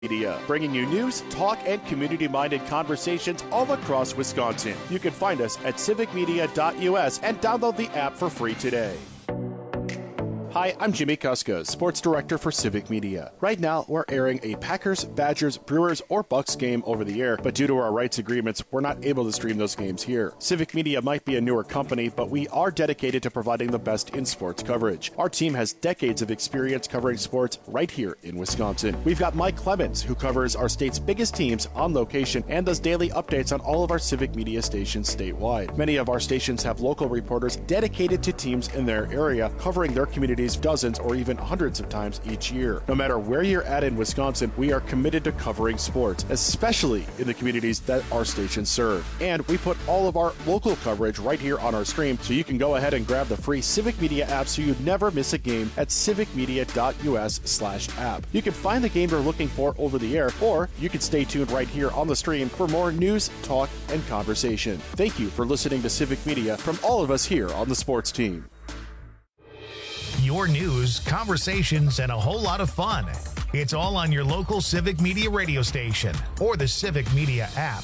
Media, bringing you news, talk, and community-minded conversations all across Wisconsin. You can find us at civicmedia.us and download the app for free today. Hi, I'm Jimmy Kuska, Sports Director for Civic Media. Right now, we're airing a Packers, Badgers, Brewers, or Bucks game over the air, but due to our rights agreements, we're not able to stream those games here. Civic Media might be a newer company, but we are dedicated to providing the best in sports coverage. Our team has decades of experience covering sports right here in Wisconsin. We've got Mike Clemens, who covers our state's biggest teams on location and does daily updates on all of our Civic Media stations statewide. Many of our stations have local reporters dedicated to teams in their area, covering their communities dozens or even hundreds of times each year. No matter where you're at in Wisconsin, we are committed to covering sports, especially in the communities that our stations serve. And we put all of our local coverage right here on our stream, so you can go ahead and grab the free Civic Media app so you never miss a game at civicmedia.us/app. You can find the game you're looking for over the air, or you can stay tuned right here on the stream for more news, talk, and conversation. Thank you for listening to Civic Media from all of us here on the sports team. Your news, conversations, and a whole lot of fun. It's all on your local Civic Media radio station or the Civic Media app.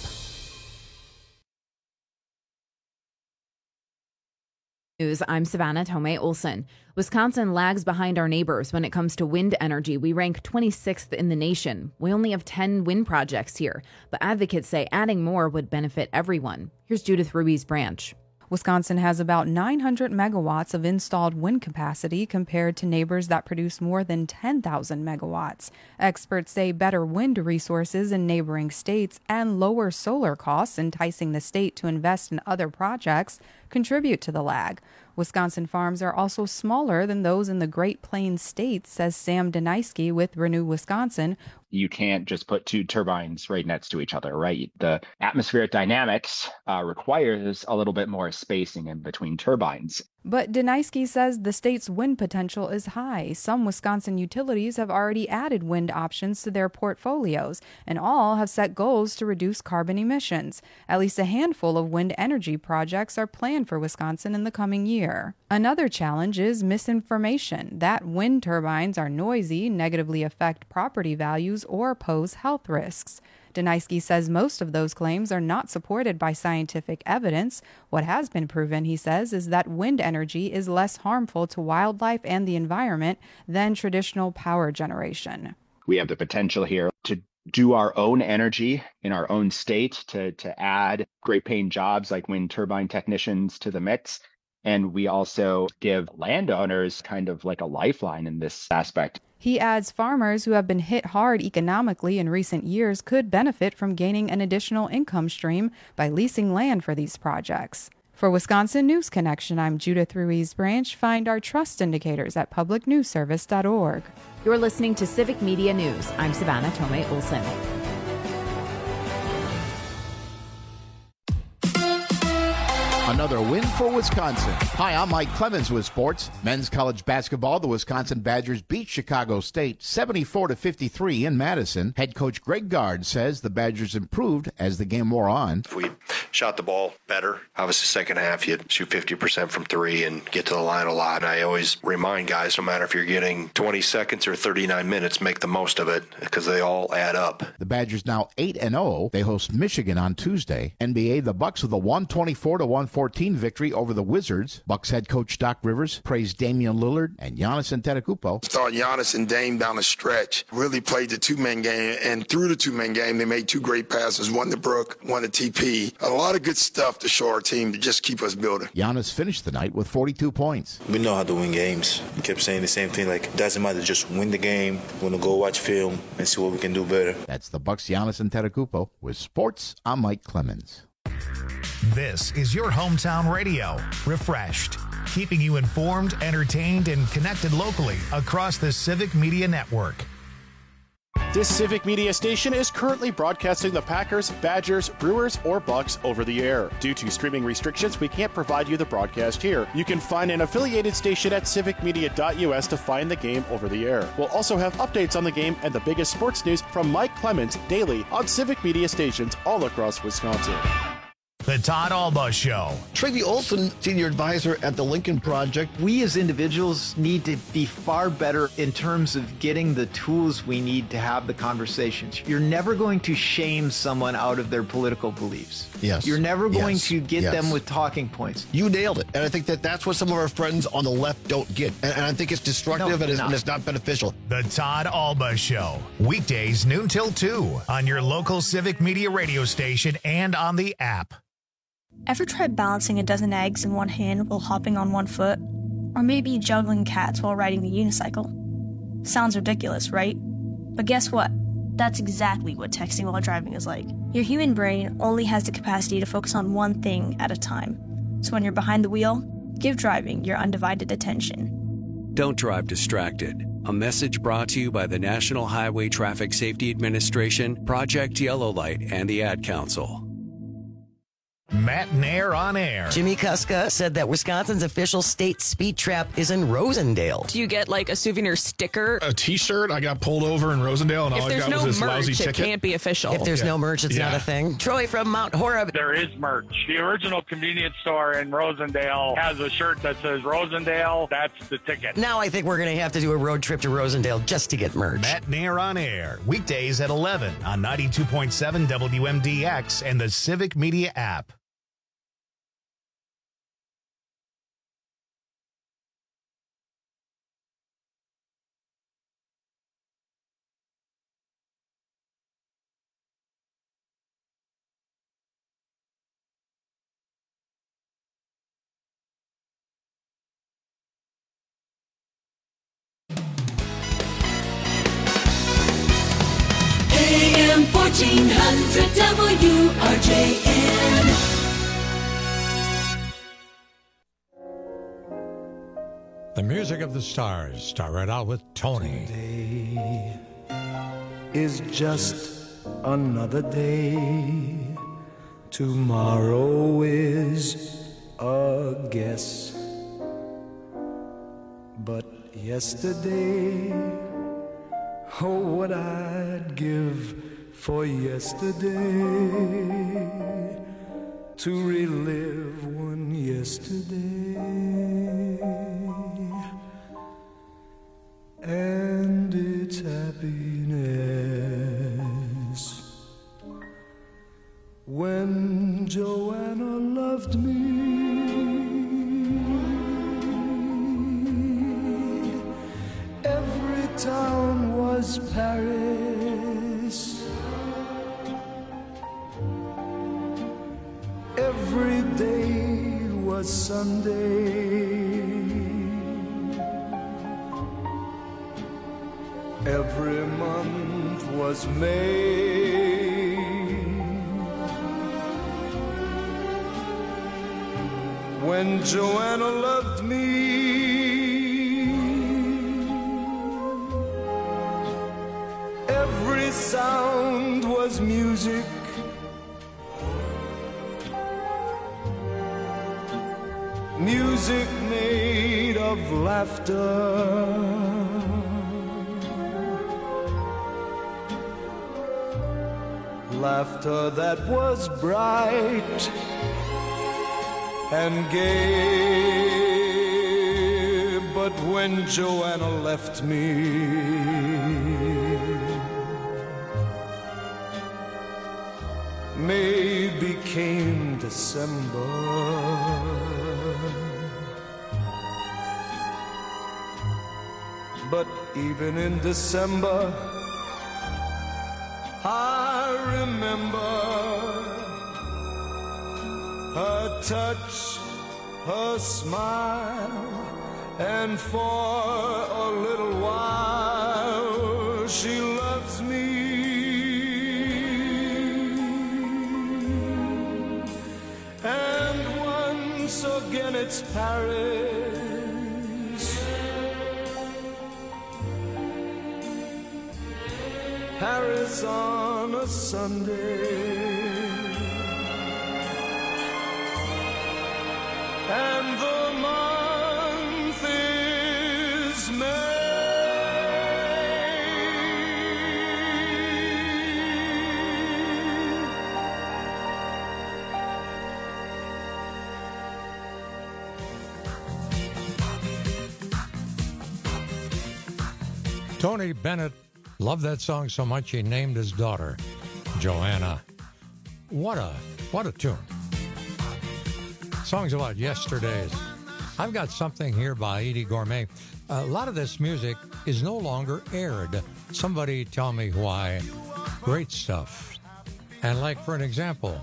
News. I'm Savannah Tomei Olson. Wisconsin lags behind our neighbors when it comes to wind energy. We rank 26th in the nation. We only have 10 wind projects here, but advocates say adding more would benefit everyone. Here's Judith Ruiz-Branch. Wisconsin has about 900 megawatts of installed wind capacity compared to neighbors that produce more than 10,000 megawatts. Experts say better wind resources in neighboring states and lower solar costs, enticing the state to invest in other projects, contribute to the lag. Wisconsin farms are also smaller than those in the Great Plains states, says Sam Deniski with Renew Wisconsin. You can't just put two turbines right next to each other, right? The atmospheric dynamics requires a little bit more spacing in between turbines. But Deniski says the state's wind potential is high. Some Wisconsin utilities have already added wind options to their portfolios, and all have set goals to reduce carbon emissions. At least a handful of wind energy projects are planned for Wisconsin in the coming year. Another challenge is misinformation, that wind turbines are noisy, negatively affect property values, or pose health risks. Deniski says most of those claims are not supported by scientific evidence. What has been proven, he says, is that wind energy is less harmful to wildlife and the environment than traditional power generation. We have the potential here to do our own energy in our own state, to add great paying jobs like wind turbine technicians to the mix. And we also give landowners kind of like a lifeline in this aspect. He adds farmers who have been hit hard economically in recent years could benefit from gaining an additional income stream by leasing land for these projects. For Wisconsin News Connection, I'm Judith Ruiz-Branch. Find our trust indicators at publicnewsservice.org. You're listening to Civic Media News. I'm Savannah Tomei Olson. Another win for Wisconsin. Hi, I'm Mike Clemens with sports. Men's college basketball, the Wisconsin Badgers beat Chicago State 74-53 in Madison. Head coach Greg Gard says the Badgers improved as the game wore on. If we shot the ball better, obviously second half you'd shoot 50% from three and get to the line a lot. And I always remind guys, no matter if you're getting 20 seconds or 39 minutes, make the most of it because they all add up. The Badgers now 8-0. They host Michigan on Tuesday. NBA, the Bucks with a 124-114 victory over the Wizards. Bucks head coach Doc Rivers praised Damian Lillard and Giannis Antetokounmpo. Thought Giannis and Dame down the stretch really played the two-man game, and through the two-man game, they made two great passes, one to Brook, one to TP. A lot of good stuff to show our team to just keep us building. Giannis finished the night with 42 points. We know how to win games. We kept saying the same thing, like, it doesn't matter, just win the game. We're going to go watch film and see what we can do better. That's the Bucks' Giannis Antetokounmpo. With sports, I'm Mike Clemens. This is your hometown radio, Refreshed, keeping you informed, entertained, and connected locally across the Civic Media Network. This Civic Media station is currently broadcasting the Packers, Badgers, Brewers, or Bucks over the air. Due to streaming restrictions, we can't provide you the broadcast here. You can find an affiliated station at civicmedia.us to find the game over the air. We'll also have updates on the game and the biggest sports news from Mike Clemens daily on Civic Media stations all across Wisconsin. The Todd Alba Show. Tracy Olson, senior advisor at the Lincoln Project. We as individuals need to be far better in terms of getting the tools we need to have the conversations. You're never going to shame someone out of their political beliefs. Yes. You're never going to get Yes. them with talking points. You nailed it. And I think that's what some of our friends on the left don't get. And I think it's destructive and it's not beneficial. The Todd Alba Show. Weekdays noon till 2 on your local Civic Media radio station and on the app. Ever tried balancing a dozen eggs in one hand while hopping on one foot? Or maybe juggling cats while riding a unicycle? Sounds ridiculous, right? But guess what? That's exactly what texting while driving is like. Your human brain only has the capacity to focus on one thing at a time. So when you're behind the wheel, give driving your undivided attention. Don't drive distracted. A message brought to you by the National Highway Traffic Safety Administration, Project Yellow Light, and the Ad Council. Matt Nair on air. Jimmy Kuska said that Wisconsin's official state speed trap is in Rosendale. Do you get like a souvenir sticker? A t-shirt. I got pulled over in Rosendale and all I got was this lousy ticket. It can't be official. If there's no merch, it's not a thing. Troy from Mount Horeb. There is merch. The original convenience store in Rosendale has a shirt that says Rosendale. That's the ticket. Now I think we're going to have to do a road trip to Rosendale just to get merch. Matt Nair on air. Weekdays at 11 on 92.7 WMDX and the Civic Media app. AM 1400 WRJN. The music of the stars start right out with Tony. Today is just another day. Tomorrow is a guess. But yesterday, oh, what I'd give for yesterday, to relive one yesterday. And its happiness. When Joanna loved me, every town was Paris. Every day was Sunday. Every month was May. When Joanna loved me, every sound was music. Music made of laughter. Laughter that was bright and gay. But when Joanna left me, May became December. But even in December, I remember her touch, her smile, and for a little while she loves me. And once again it's Paris. Paris on a Sunday, and the month is May. Tony Bennett loved that song so much he named his daughter Joanna. What a tune. Songs about yesterdays. I've got something here by Eddie Gourmet. A lot of this music is no longer aired. Somebody tell me why. Great stuff. And like, for an example,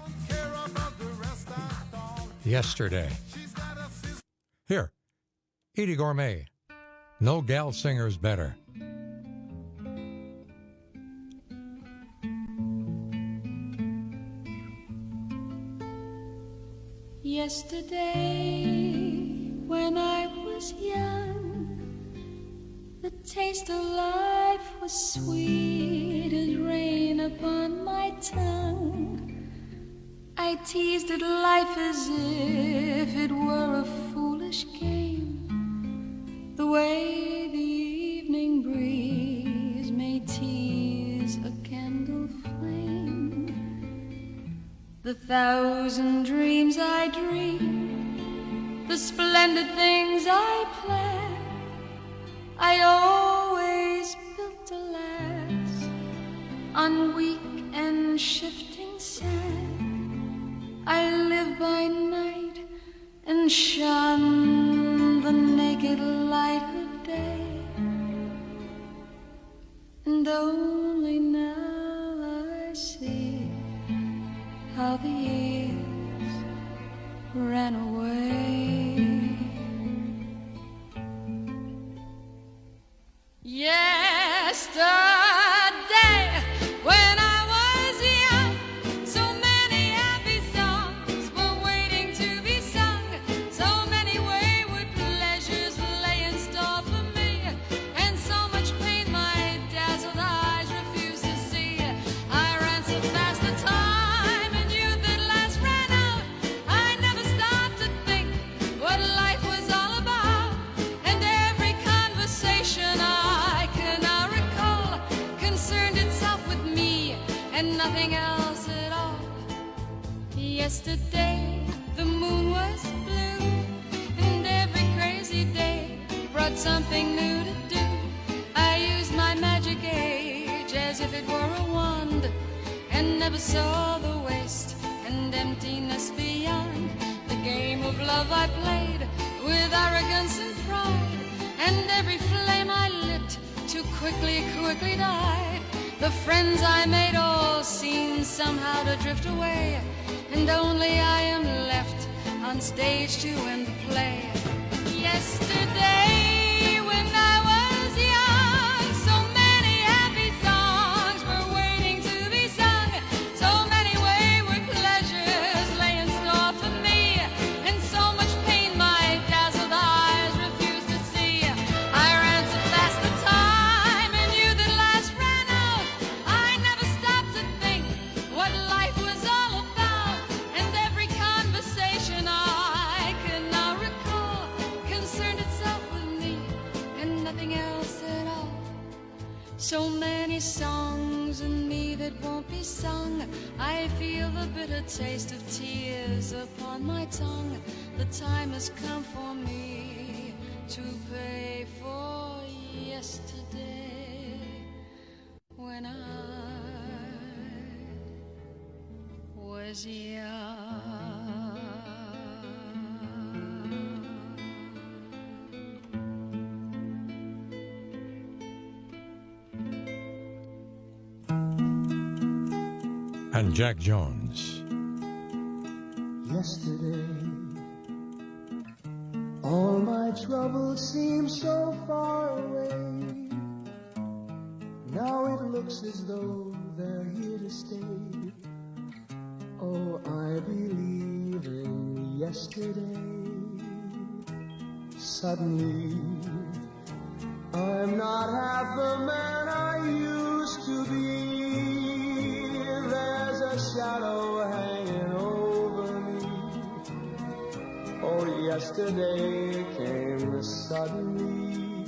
yesterday. Here, Eddie Gourmet. No gal singer's better. Yesterday, when I was young, the taste of life was sweet as rain upon my tongue. I teased at life as if it were a foolish game, the way the evening breeze may tease a candle flame. The thousand dreams I dream, the splendid things I plan, I always built to last on weak and shifting sand. I live by night and shun the naked light of day, and only now I see how the years ran away. Yesterday, when I was young, so many happy songs were waiting to be sung. So many wayward pleasures lay in store for me, and so much pain my dazzled eyes refused to see. I ran so fast the time and youth at last ran out. I never stopped to think what life was all about, and every conversation I can now recall concerned itself with me and nothing else at all. Yesterday the moon was blue, and every crazy day brought something new to do. I used my magic age as if it were a wand, and never saw the waste and emptiness beyond. The game of love I played with arrogance and pride, and every flame I lit too quickly died. The friends I made all seemed somehow to drift away, and only I am left on stage to end the play. Yesterday, when I was young, so many happy songs were waiting to be sung. So many wayward pleasures lay in store for me, and so much pain my dazzled eyes refused to see. I ran so fast the time and youth at last ran out. I never stopped to think what life was all about, and every conversation I can now recall concerned itself with me and nothing else at all. So many songs in me that won't be sung. I feel the bitter taste of tears upon my tongue. The time has come for me to pay for yesterday, when I was young. And Jack Jones. Yesterday, all my troubles seem so far away. Now it looks as though they're here to stay. Oh, I believe in yesterday. Suddenly, I'm not half the man I used to be. There's a shadow hanging over me. Oh, yesterday came suddenly.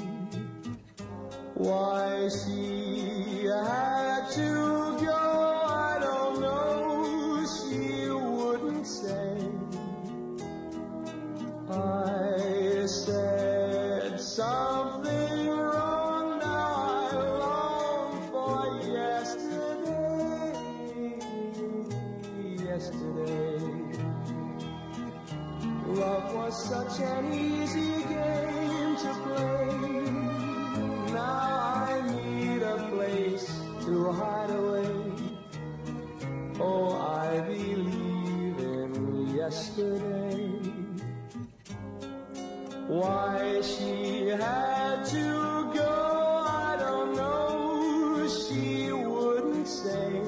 Why she had to go, I don't know. She wouldn't say. I said something wrong, now I such an easy game to play. Now I need a place to hide away. Oh, I believe in yesterday. Why she had to go, I don't know. She wouldn't say.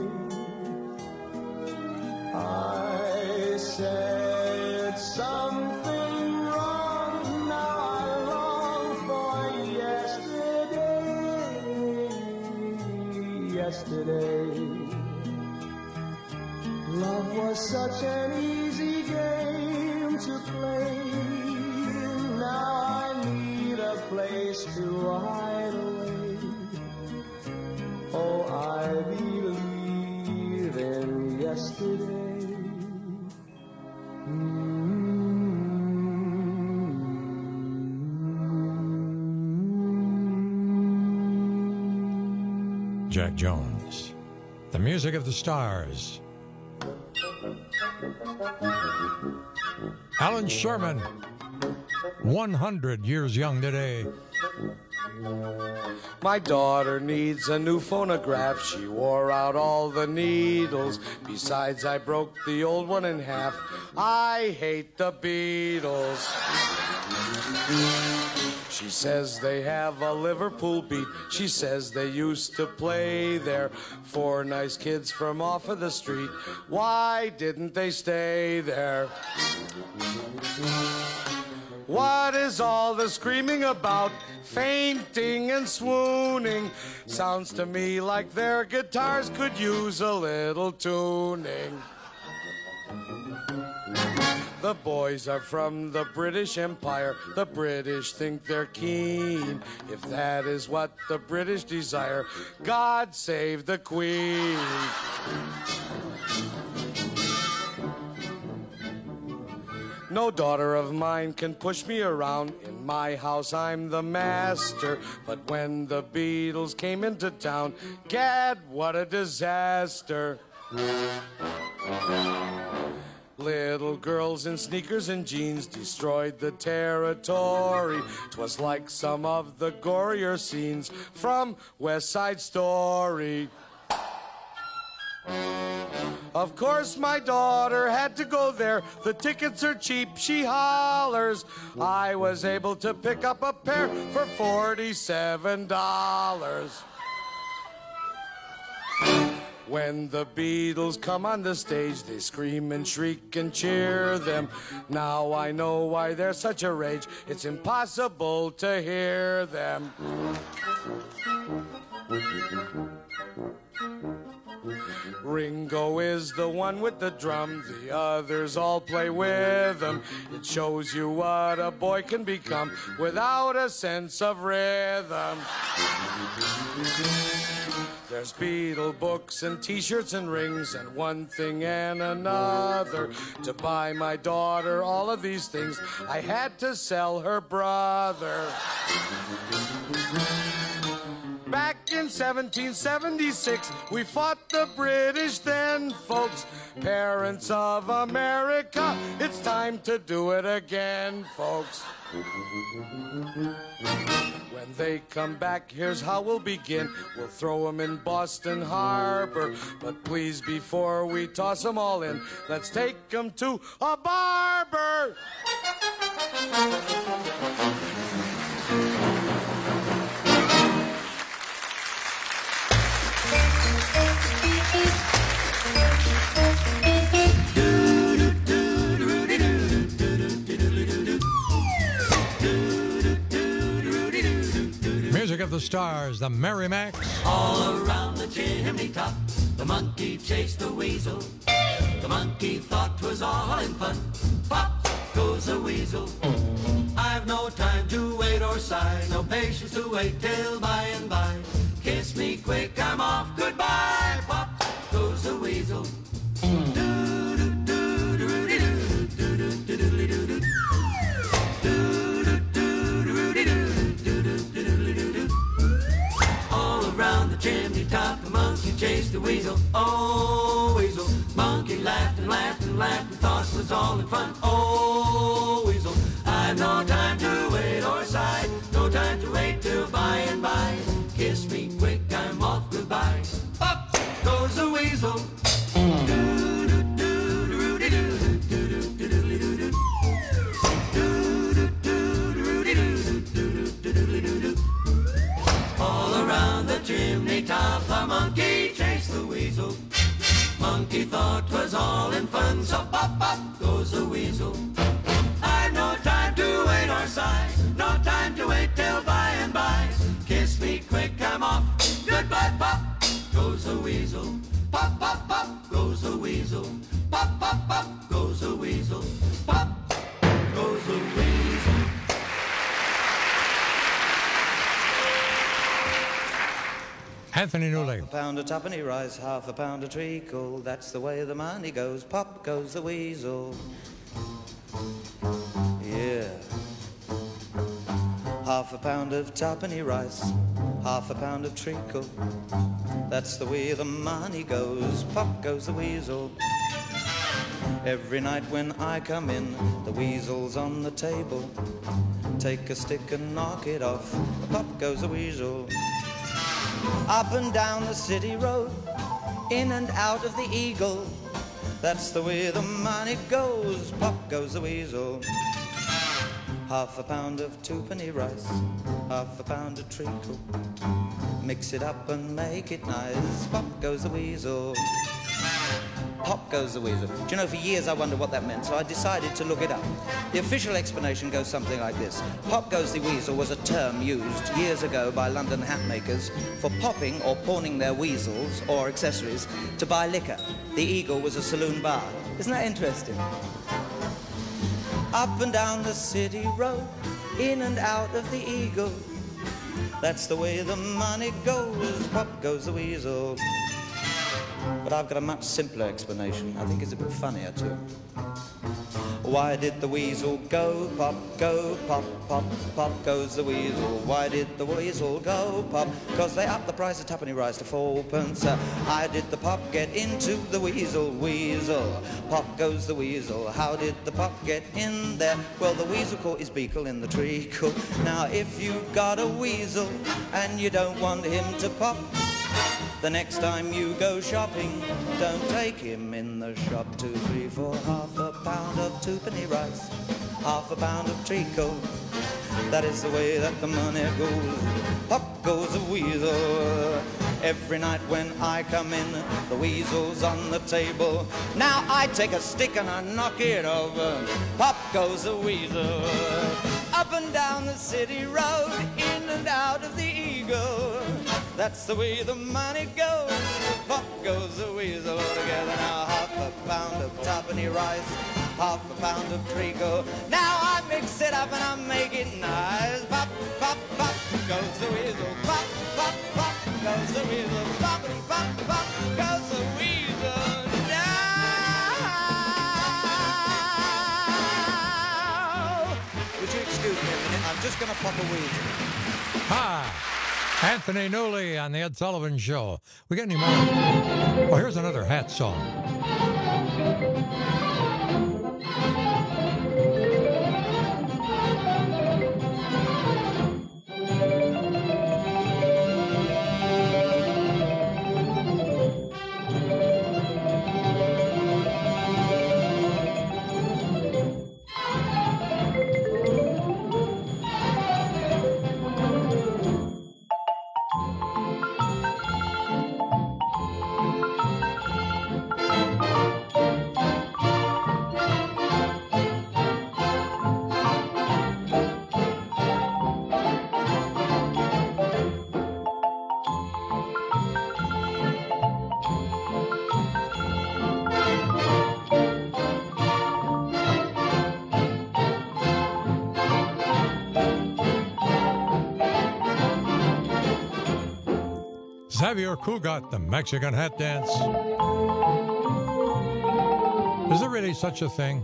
I said something wrong. Now I long for yesterday. Yesterday. Love was such an easy game to play. Now I need a place to hide away. Oh, I believe in yesterday. Jack Jones, the music of the stars. Alan Sherman, 100 years young today. My daughter needs a new phonograph. She wore out all the needles. Besides, I broke the old one in half. I hate the Beatles. She says they have a Liverpool beat. She says they used to play there. 4 nice kids from off of the street. Why didn't they stay there? What is all the screaming about? Fainting and swooning. Sounds to me like their guitars could use a little tuning. The boys are from the British Empire. The British think they're keen. If that is what the British desire, God save the Queen. No daughter of mine can push me around. In my house, I'm the master. But when the Beatles came into town, gad, what a disaster. Little girls in sneakers and jeans destroyed the territory. 'Twas like some of the gorier scenes from West Side Story. Of course, my daughter had to go there. The tickets are cheap, she hollers. I was able to pick up a pair for $47. When the Beatles come on the stage, they scream and shriek and cheer them. Now I know why they're such a rage. It's impossible to hear them. Ringo is the one with the drum, the others all play with him. It shows you what a boy can become without a sense of rhythm. There's Beatle books and t-shirts and rings and one thing and another. To buy my daughter all of these things, I had to sell her brother. Back in 1776, we fought the British then, folks. Parents of America, it's time to do it again, folks. When they come back, here's how we'll begin. We'll throw them in Boston Harbor. But please, before we toss them all in, let's take them to a barber. Music of the stars, the Merry-Macks. All around the chimney top, the monkey chased the weasel. The monkey thought 'twas all in fun. Pop goes the weasel. I've no time to wait or sigh, no patience to wait till by and by. Kiss me quick, I'm off, goodbye. Pop goes the weasel. Chimney top, the monkey chased the weasel. Oh, weasel. Monkey laughed and laughed and laughed and thought it was all in fun. Oh, weasel. goes the weasel. All around the chimney top, the monkey chased the weasel. Monkey thought 'twas all in fun, so pop, pop goes the weasel. I've no time to wait or sigh, no time to wait till by and by. Kiss me quick, I'm off, goodbye, pop goes the weasel. Pop, pop, pop goes the weasel. Pop, pop, pop goes the weasel. Pop goes the weasel. Anthony Newley. Half a pound of tuppenny rice, half a pound of treacle. That's the way the money goes. Pop goes the weasel. Yeah. Half a pound of tuppenny rice, half a pound of treacle. That's the way the money goes. Pop goes the weasel. Every night when I come in, the weasel's on the table. Take a stick and knock it off. Pop goes the weasel. Up and down the city road, in and out of the Eagle. That's the way the money goes. Pop goes the weasel. Half a pound of twopenny rice, half a pound of treacle. Mix it up and make it nice. Pop goes the weasel. Pop goes the weasel. Do you know, for years I wondered what that meant, so I decided to look it up. The official explanation goes something like this. Pop goes the weasel was a term used years ago by London hat makers for popping or pawning their weasels or accessories to buy liquor. The Eagle was a saloon bar. Isn't that interesting? Up and down the city road, in and out of the Eagle. That's the way the money goes. Pop goes the weasel. But I've got a much simpler explanation. I think it's a bit funnier too. Why did the weasel go pop, pop, pop goes the weasel? Why did the weasel go pop? 'Cause they upped the price of tuppenny rice to 4p. How did the pop get into the weasel? Weasel, pop goes the weasel. How did the pop get in there? Well, the weasel caught his beakle in the treacle. Now, if you've got a weasel and you don't want him to pop, the next time you go shopping, don't take him in the shop. 2, 3, 4, half a pound of twopenny rice, half a pound of treacle. That is the way that the money goes. Pop goes the weasel. Every night when I come in, the weasel's on the table. Now I take a stick and I knock it over. Pop goes the weasel. Up and down the city road, in and out of the Eagle. That's the way the money goes. Pop goes the weasel. Together now, half a pound of tuppenny rice, half a pound of treacle. Now I mix it up and I make it nice. Pop, pop, pop goes the weasel. Pop, pop, pop goes the weasel. Pop, pop, pop goes the weasel. Now, would you excuse me a minute? I'm just going to pop a weasel. Hi. Anthony Newley on the Ed Sullivan Show. We got any more? Well, here's another hat song. Xavier Cugat, the Mexican hat dance. Is there really such a thing?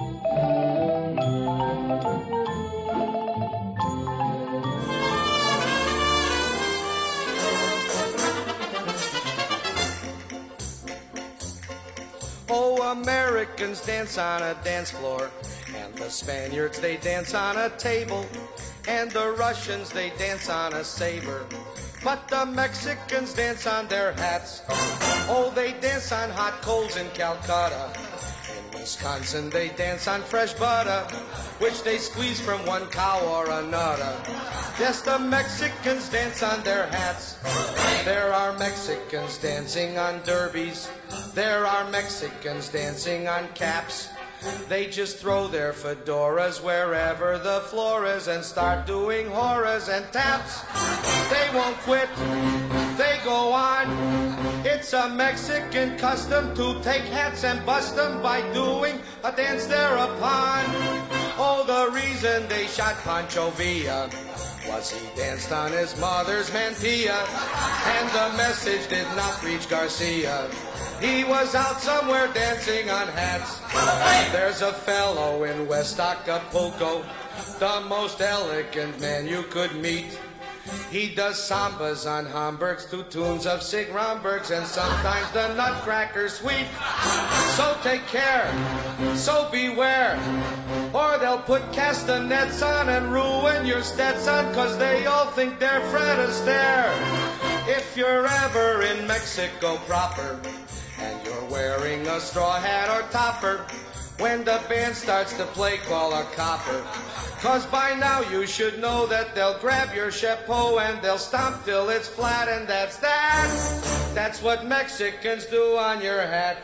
Oh, Americans dance on a dance floor, and the Spaniards, they dance on a table, and the Russians, they dance on a saber. but the Mexicans dance on their hats. Oh, they dance on hot coals in Calcutta. In Wisconsin, they dance on fresh butter, which they squeeze from one cow or another. Yes, the Mexicans dance on their hats. There are Mexicans dancing on derbies. There are Mexicans dancing on caps. They just throw their fedoras wherever the floor is and start doing horas and taps. They won't quit, they go on. It's a Mexican custom to take hats and bust them by doing a dance thereupon. Oh, the reason they shot Pancho Villa was he danced on his mother's mantilla, and the message did not reach Garcia. He was out somewhere dancing on hats. There's a fellow in West Acapulco, the most elegant man you could meet. He does sambas on Hamburgs to tunes of Sig Rombergs and sometimes the Nutcracker Suite. So take care, so beware, or they'll put castanets on and ruin your Stetson, 'cause they all think they're Fred Astaire. If you're ever in Mexico proper and you're wearing a straw hat or topper, when the band starts to play, call a copper. 'Cause by now you should know that they'll grab your chapeau and they'll stomp till it's flat, and that's that. That's what Mexicans do on your hat.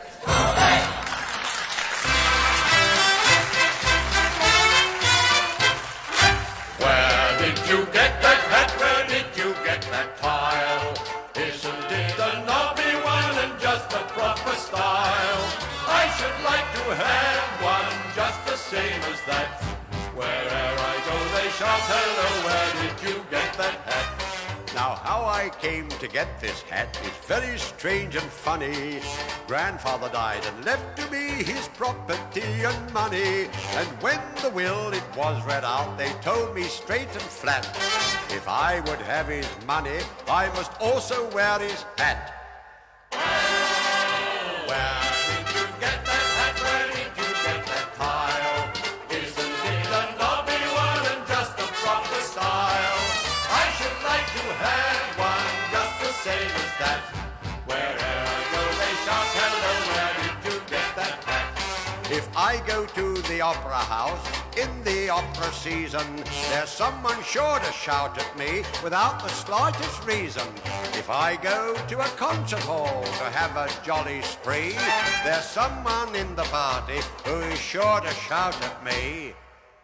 Where did you get that hat? Where did you get that tile? Isn't it a knobby one and just the proper style? I should like to have one just the same as that. Wherever I go they shout, hello, where did you get that hat? Now how I came to get this hat is very strange and funny. Grandfather died and left to me his property and money. And when the will it was read out, they told me straight and flat, if I would have his money, I must also wear his hat. Where did you get that hat? Where did you get that tile? Isn't it a knobby one and just the proper style? I should like to have one just the same as that. Wherever I go they shout, hello, where did you get that hat? If I go to the opera house in the opera season, there's someone sure to shout at me without the slightest reason. If I go to a concert hall to have a jolly spree, there's someone in the party who is sure to shout at me.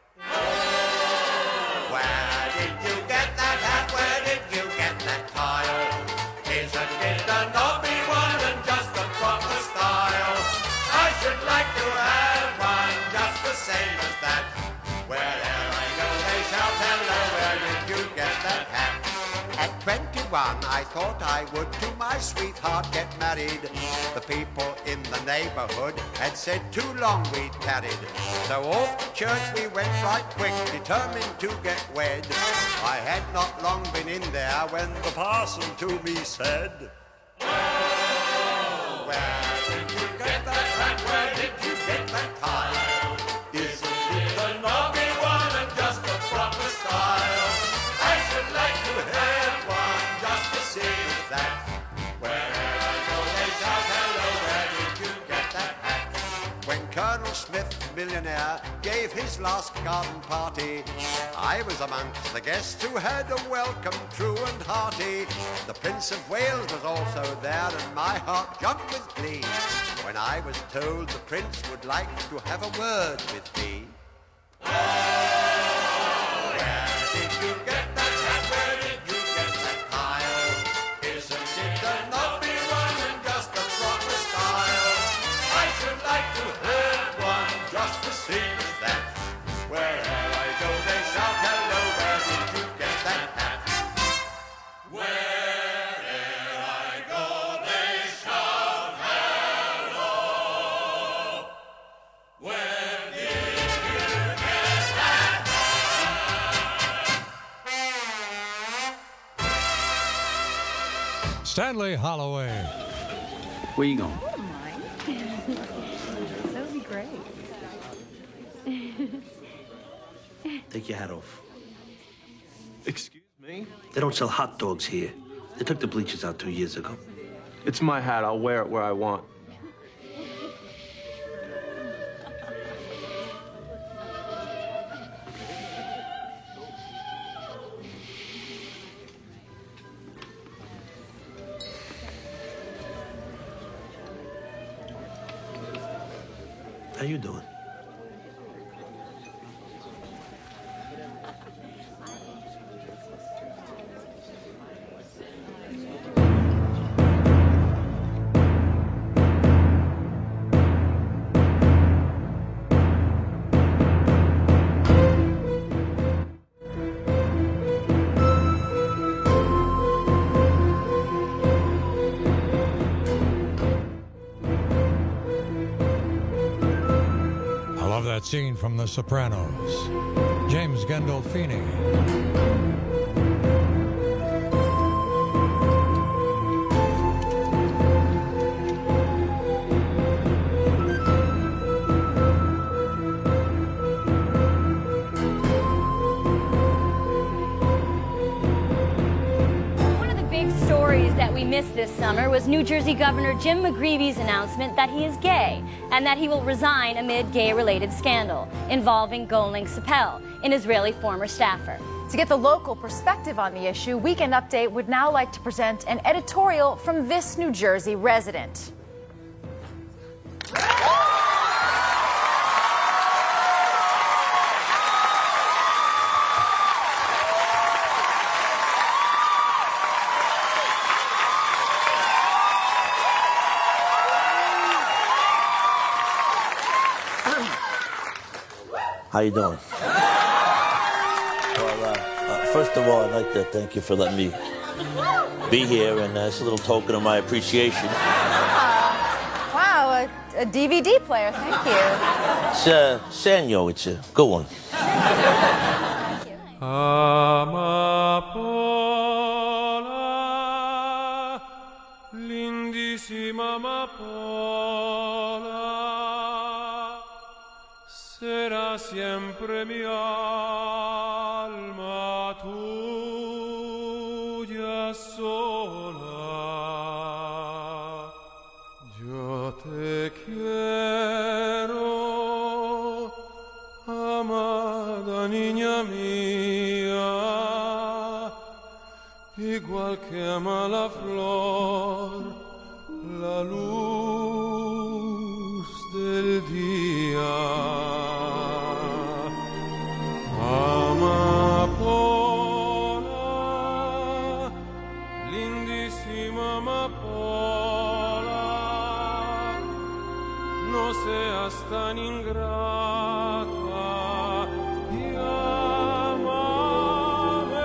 Where did you get that hat? Where did you get that tile? Isn't it a knobby one and just the proper style? I should like to have one just the same as that. Wherever I go they shout, hello, where did you get that hat? At 21 I thought I would to my sweetheart get married. The people in the neighborhood had said too long we'd tarried. So off to church we went right quick, determined to get wed. I had not long been in there when the parson to me said, where did you get that hat? Where did you get that tile? Isn't it a knobby one and just the proper style? I should like to have one just the same as that. Wherever I go they shout, hello, where did you get that hat? when Colonel Smith, millionaire, gave his last garden party, I was amongst the guests who had a welcome true and hearty. The Prince of Wales was also there, and my heart jumped with glee when I was told the Prince would like to have a word with me. Where did you get that hat? Where did you get that tile? Isn't it a knobby one and just the proper style? I should like to have one just the same as that. Wherever I go they shout, hello, where did you get that hat? Wherever I go they shout, hello, where did you get that hat? Stanley Holloway. Where you going? That would be great. Take your hat off. Excuse me? They don't sell hot dogs here. They took the bleachers out 2 years ago. It's my hat. I'll wear it where I want. How you doing? That scene from The Sopranos. James Gandolfini. One of the big stories that we missed this summer was New Jersey Governor Jim McGreevy's announcement that he is gay and that he will resign amid gay-related scandal involving Golding Sapel, an Israeli former staffer. To get the local perspective on the issue, Weekend Update would now like to present an editorial from this New Jersey resident. How you doing? Well, first of all, I'd like to thank you for letting me be here, and it's a little token of my appreciation. Wow, a DVD player. Thank you. It's Sanyo. It's a good one. Amapola, lindissima amapola, será siempre mi alma tuya sola. Yo te quiero, amada niña mía, igual que ama la flor, la luz del día. Amapola, lindísima amapola, no seas tan ingrata y amame.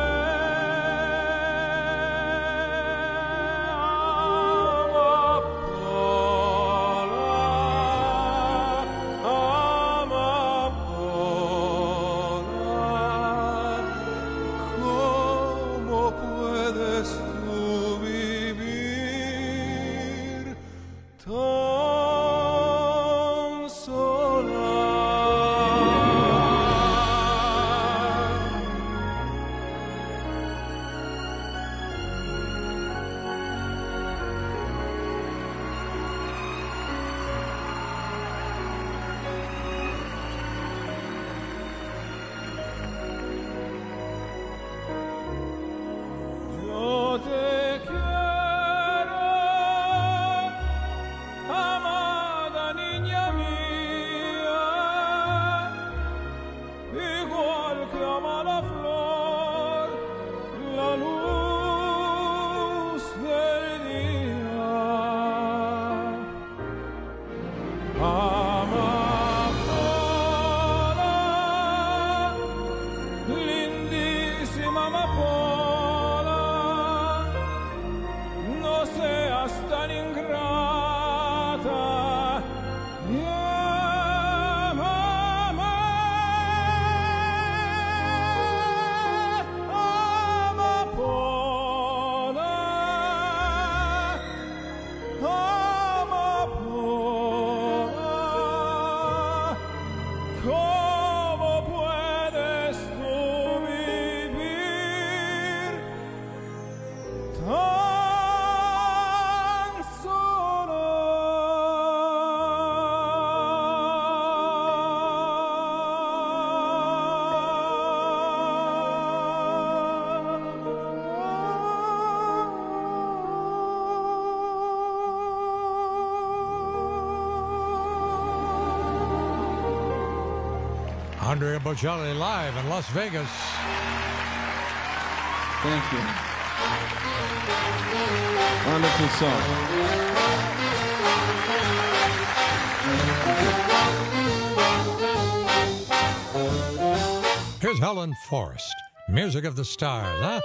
¿Cómo puedes tú vivir tan sola? Andrea Bocelli live in Las Vegas. Thank you. Wonderful song. Here's Helen Forrest, Music of the Stars, huh?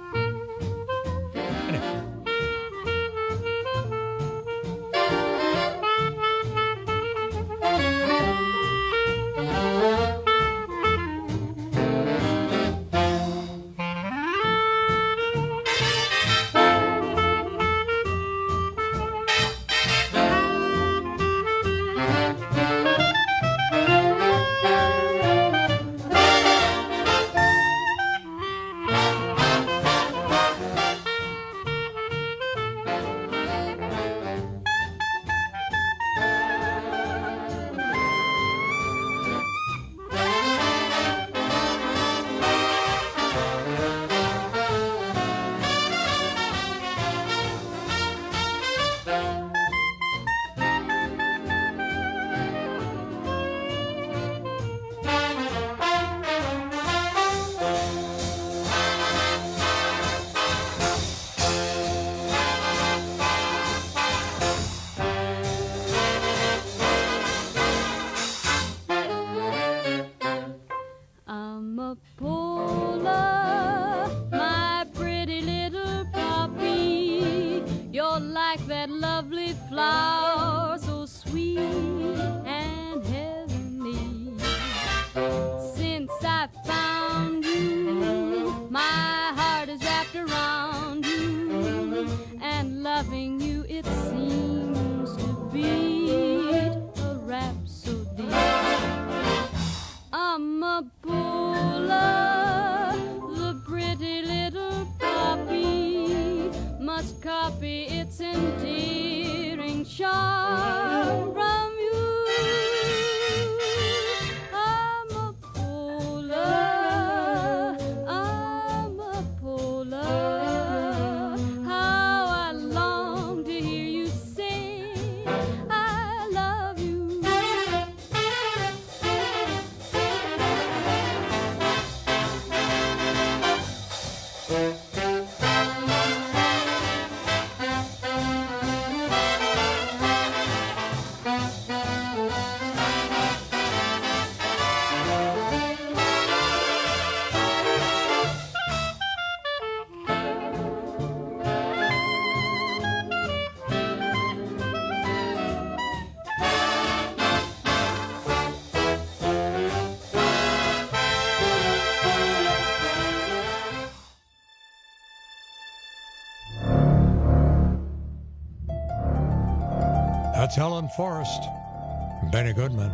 That's Helen Forrest, Benny Goodman.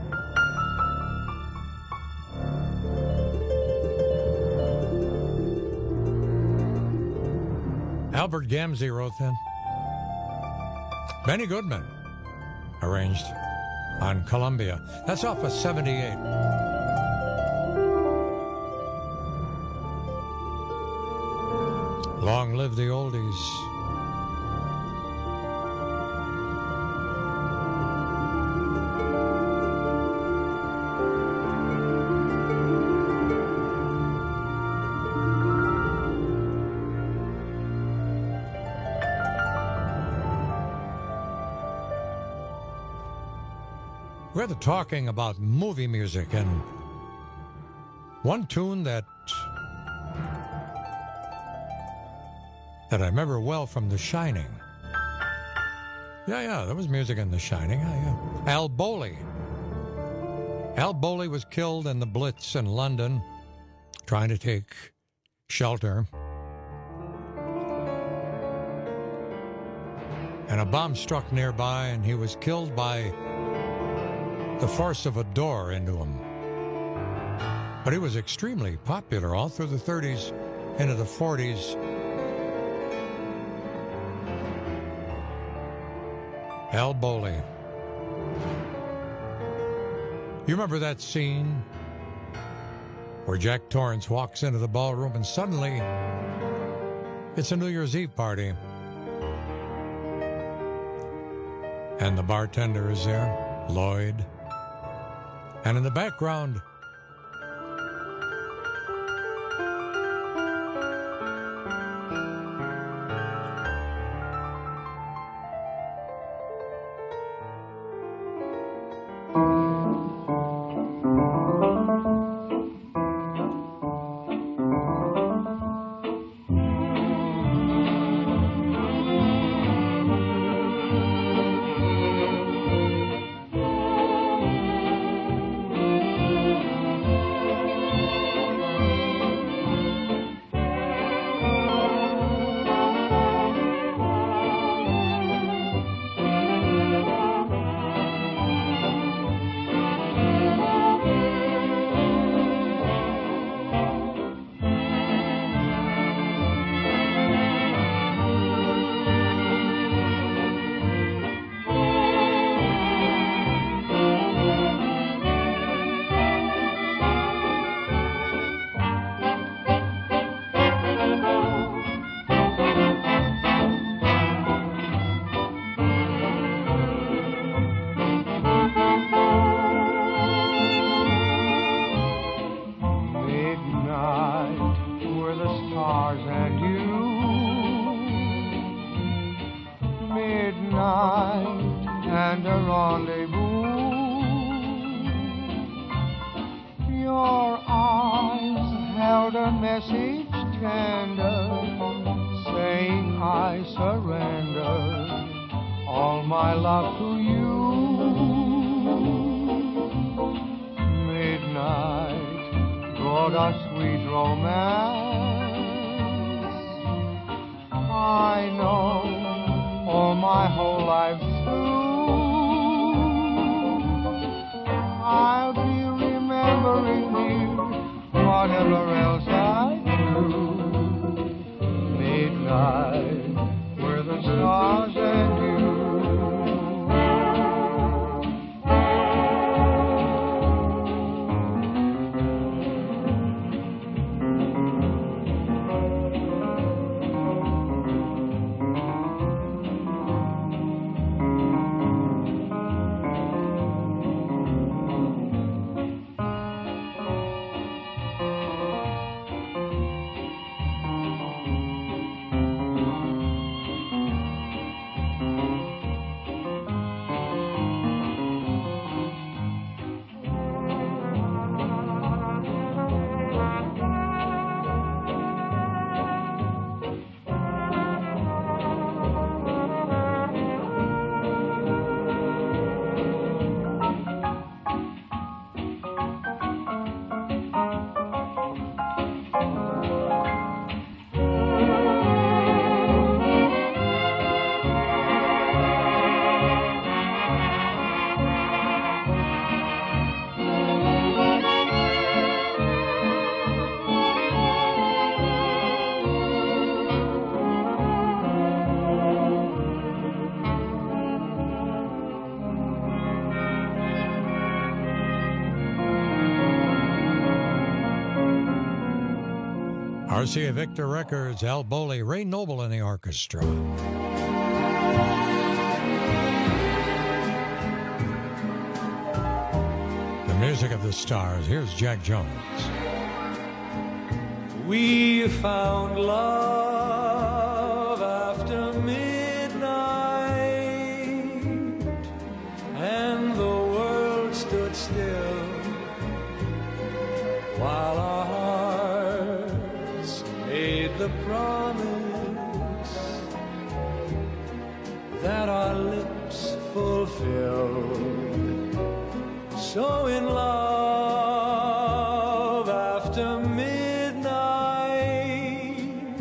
Albert Gamzee wrote them. Benny Goodman arranged on Columbia. That's off of 78. Long live the oldies. We're talking about movie music, and one tune that I remember well from The Shining. Yeah, there was music in The Shining. Yeah. Al Bowley. Al Bowley was killed in the Blitz in London, trying to take shelter. And a bomb struck nearby, and he was killed by the force of a door into him. But he was extremely popular all through the 30s into the 40s. Al Bowley. You remember that scene where Jack Torrance walks into the ballroom and suddenly it's a New Year's Eve party. And the bartender is there, Lloyd. And in the background, message tender, saying I surrender all my love to you. Midnight brought us sweet romance. I know all my whole life through I'll be remembering you, whatever else I do. Midnight, where the stars and you. RCA Victor Records, Al Bowley, Ray Noble in the orchestra. The music of the stars. Here's Jack Jones. We found love after midnight, and the world stood still while our hearts made the promise that our lips fulfilled. So in love after midnight,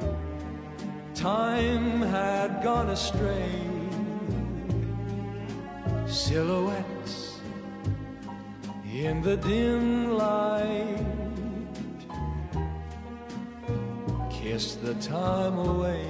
time had gone astray. Silhouettes in the dim light kissed the time away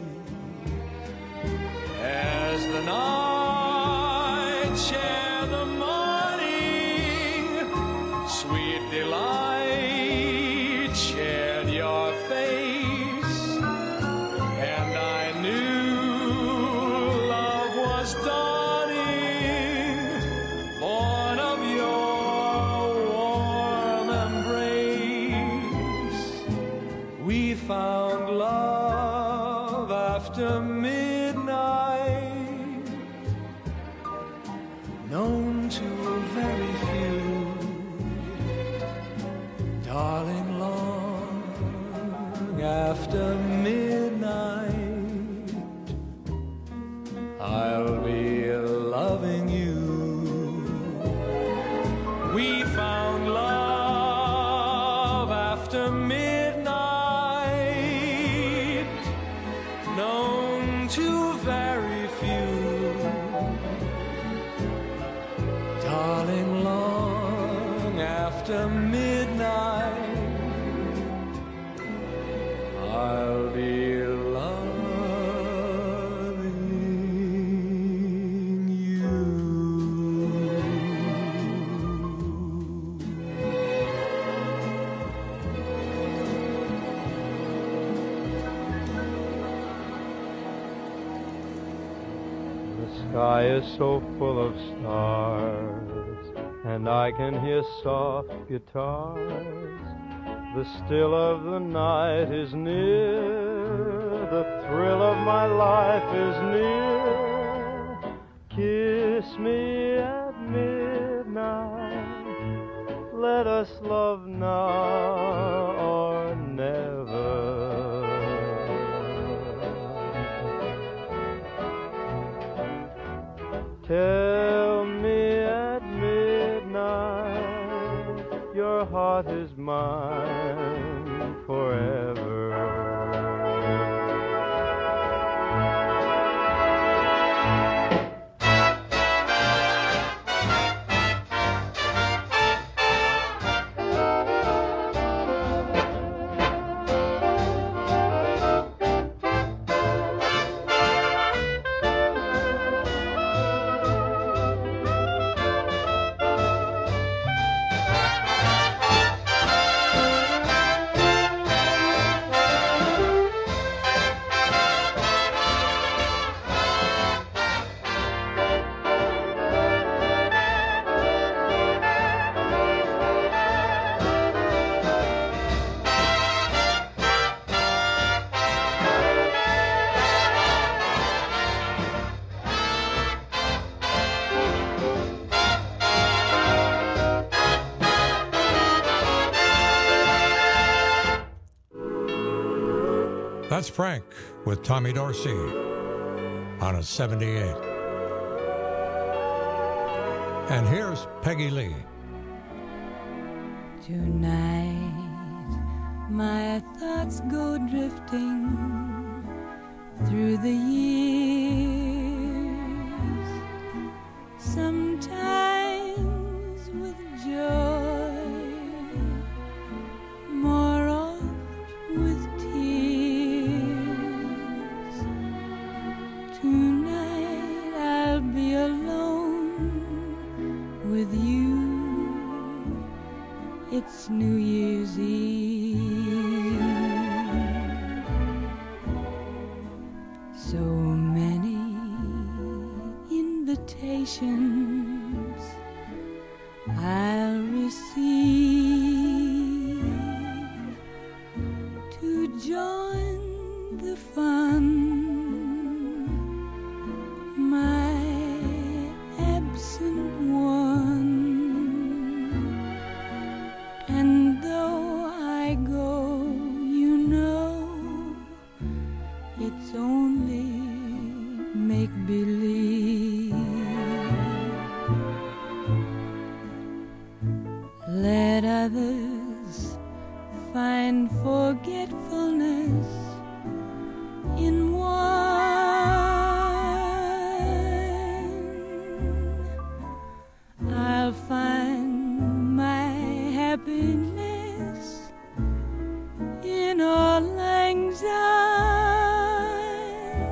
as the night shared the morning. Sweet delight shared your face, and I knew love was dawning, born of your warm embrace. We found love after midnight, known to very few. Darling, long after midnight, I'll be loving you. We found love after midnight, known to very few. Darling, long after midnight, I'll be loving you. The sky is so full of stars, and I can hear soft guitars. The still of the night is near, the thrill of my life is near. Kiss me at midnight, let us love now or never. heart is mine forever. That's Frank with Tommy Dorsey on a 78. And here's Peggy Lee. Tonight, my thoughts go drifting through the years, sometimes with joy, more oft with tears. Tonight I'll be alone with you. It's New Year's Eve. So many invitations I'll receive to join the fun. My absent one. And though I go, you know, it's only make-believe. Let others find forgetfulness in one. I'll find my happiness in all lang syne.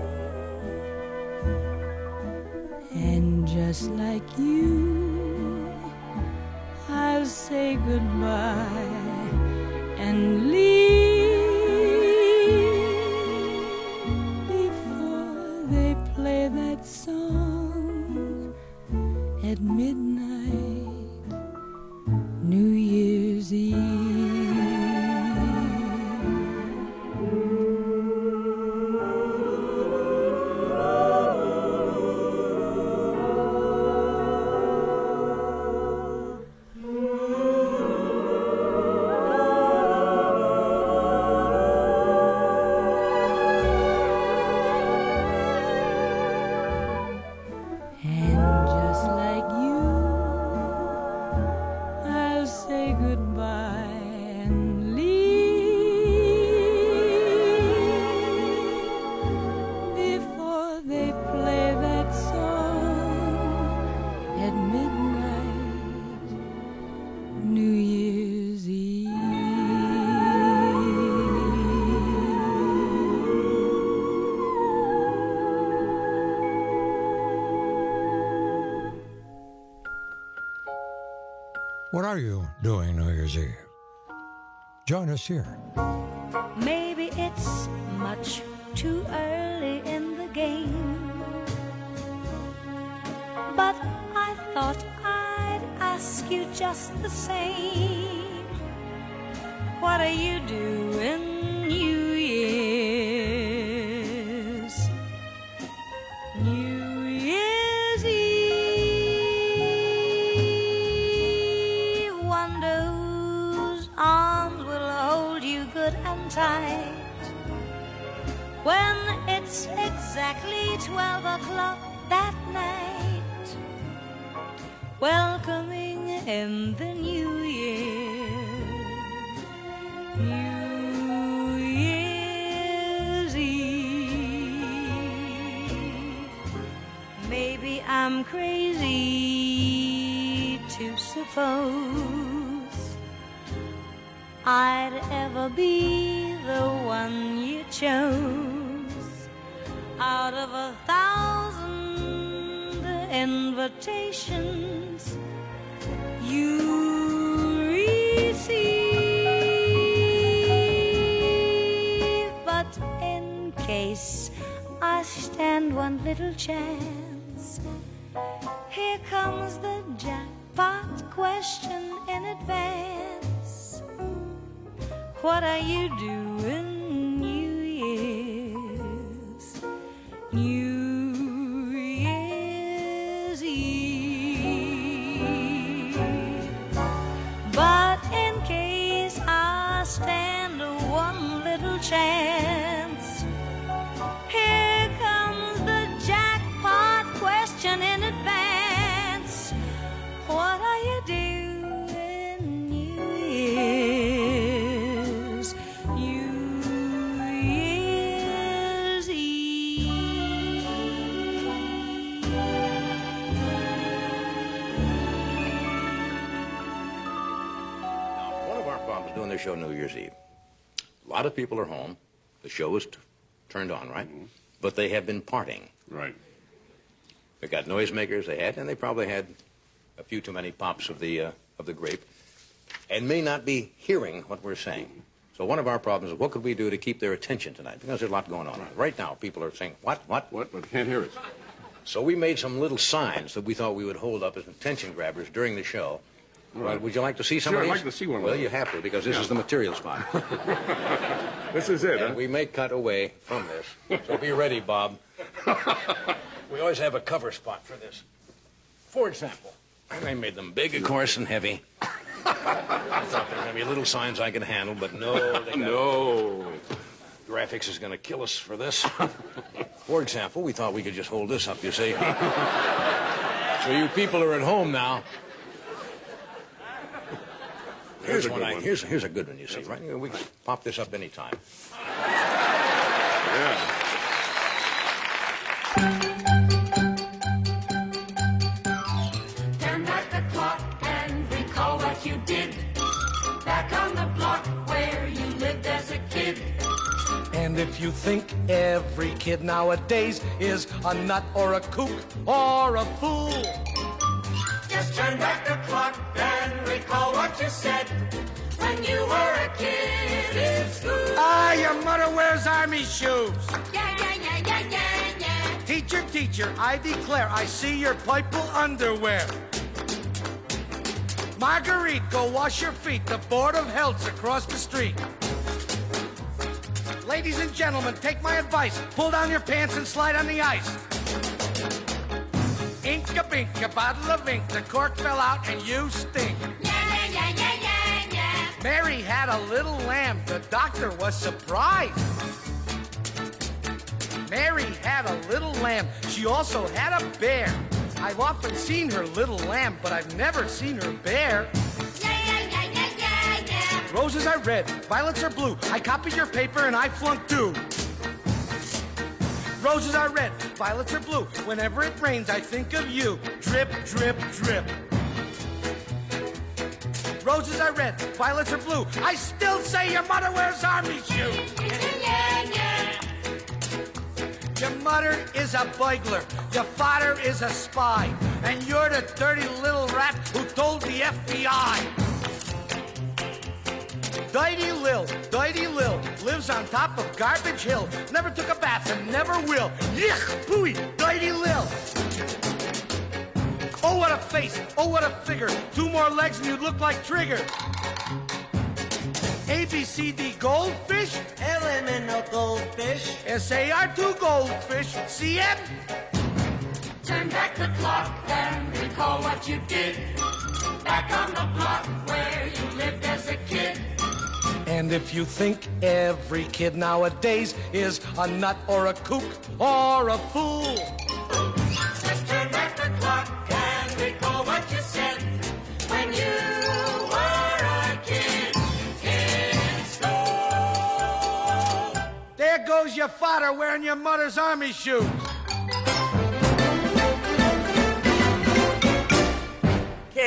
And just like you, I'll say goodbye and leave before they play that song at midnight, New Year's Eve. And just like you, I'll say goodbye and leave before they play that song at midnight, New Year's Eve. What are you doing New Year's Eve? Join us here. Maybe it's much too early in the game, but I thought I'd ask you just the same. What are you doing New Year's? New Year's Eve. Wonder whose arms will hold you good and tight when it's exactly 12 o'clock that night, welcoming in the new year. crazy to suppose I'd ever be the one you chose out of 1,000 invitations you receive. But in case I stand one little chance, here comes the jackpot question in advance. What are you doing New Year's? New Year's Eve. But in case I stand one little chance, here comes the jackpot question in advance. What are you doing New Year's? New Year's Eve. One of our problems doing this show New Year's Eve, a lot of people are home. The show is turned on, right? Mm-hmm. But they have been partying. Right. They got noisemakers and they probably had a few too many pops of the grape, and may not be hearing what we're saying. So one of our problems is, what could we do to keep their attention tonight? Because there's a lot going on. Right now, people are saying, what? But can't hear it. So we made some little signs that we thought we would hold up as attention grabbers during the show. Right. Would you like to see some Sure, of these? I'd like to see one. Well, you have to, because this is the material spot. This is it, and huh? we may cut away from this. So be ready, Bob. We always have a cover spot for this. For example, and I made them big, of course, and heavy. I thought there were going to be little signs I could handle, but no. No. Graphics is going to kill us for this. For example, we thought we could just hold this up, you see. So you people are at home now. Here's a good one, you see, right? We can pop this up anytime. Yeah. Turn back the clock and recall what you did. Back on the block where you lived as a kid. And if you think every kid nowadays is a nut or a kook or a fool, Just turn back the clock and recall what you said when you were a kid in school. ah, your mother wears army shoes. Yeah, yeah, yeah, yeah, yeah, yeah. Teacher, teacher, I declare I see your purple underwear. Marguerite, go wash your feet. The Board of Health's across the street. Ladies and gentlemen, take my advice. Pull down your pants and slide on the ice. Ink a bink, a bottle of ink. The cork fell out and you stink. Yeah, yeah, yeah, yeah, yeah, yeah. Mary had a little lamb. The doctor was surprised. Mary had a little lamb. She also had a bear. I've often seen her little lamb, but I've never seen her bear. Yeah, yeah, yeah, yeah, yeah, yeah. Roses are red, violets are blue. I copied your paper and I flunked too. Roses are red, violets are blue. Whenever it rains, I think of you. Drip, drip, drip. Roses are red, violets are blue. I still say your mother wears army shoes. Yeah, yeah. Your mother is a burglar. Your father is a spy. And you're the dirty little rat who told the FBI. Dirty Lil, lives on top of Garbage Hill. Never took a bath and never will. Yuck, pooey, Dirty Lil. Oh, what a face, oh, what a figure. 2 more legs and you'd look like Trigger. ABCD goldfish, Elemental goldfish. SAR2 goldfish, CM. Turn back the clock and recall what you did. Back on the block where you lived as a kid. And if you think every kid nowadays is a nut or a kook or a fool, Just turn back the clock and recall what you said when you were a kid in school. there goes your father wearing your mother's army shoes.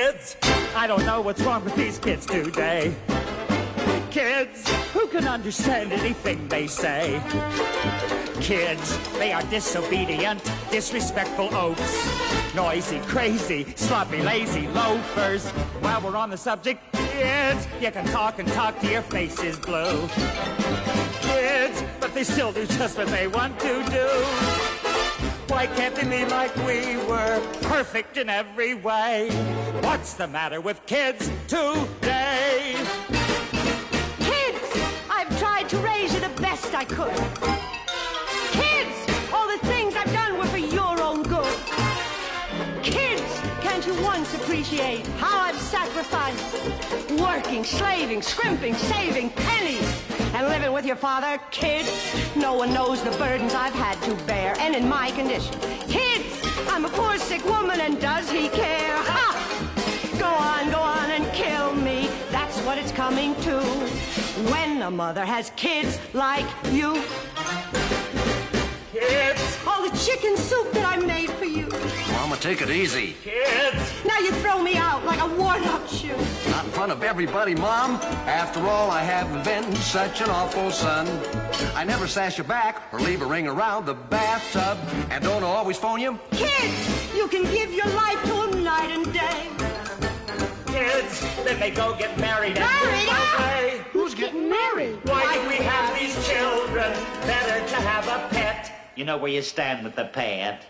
Kids, I don't know what's wrong with these kids today. Kids, who can understand anything they say? Kids, they are disobedient, disrespectful oafs, noisy, crazy, sloppy, lazy loafers. While we're on the subject, kids, you can talk and talk till your face is blue. Kids, but they still do just what they want to do. Why can't they be like we were, perfect in every way? What's the matter with kids today? I've tried to raise you the best I could. Kids, all the things I've done were for your own good. Kids, can't you once appreciate how I've sacrificed? Working, slaving, scrimping, saving pennies, and living with your father. Kids, no one knows the burdens I've had to bear, and in my condition. Kids, I'm a poor sick woman, and does he care? Ha! Go on and kill me. That's what it's coming to. When a mother has kids like you. Kids! All the chicken soup that I made for you. Mama, take it easy. Kids! Now you throw me out like a worn-out shoe. Not in front of everybody, Mom. After all, I haven't been such an awful son. I never sash you back or leave a ring around the bathtub. And don't always phone you. Kids, you can give your life to them night and day. Kids, then they go get married. Married? Away. Who's getting married? Why do we have these children? Better to have a pet. You know where you stand with the pet.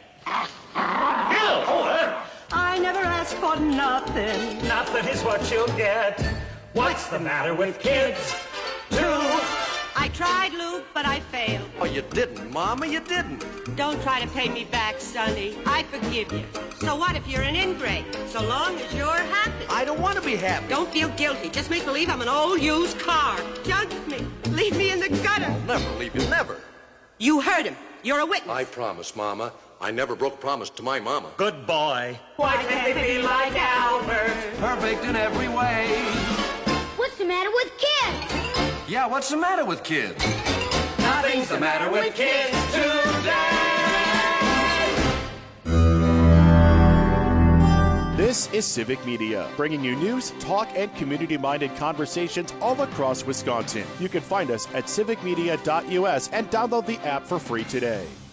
I never asked for nothing. Nothing is what you'll get. What's the matter with kids? I tried, Luke, but I failed. Oh, you didn't, Mama, you didn't. Don't try to pay me back, Sonny. I forgive you. So what if you're an ingrate? So long as you're happy. I don't want to be happy. Don't feel guilty. Just make believe I'm an old used car. Junk me. Leave me in the gutter. I'll never leave you, never. You heard him. You're a witness. I promise, Mama. I never broke promise to my mama. Good boy. Why can't they be like Albert? Perfect in every way. What's the matter with kids? Yeah, what's the matter with kids? Nothing's the matter with kids today. This is Civic Media, bringing you news, talk, and community-minded conversations all across Wisconsin. You can find us at civicmedia.us and download the app for free today.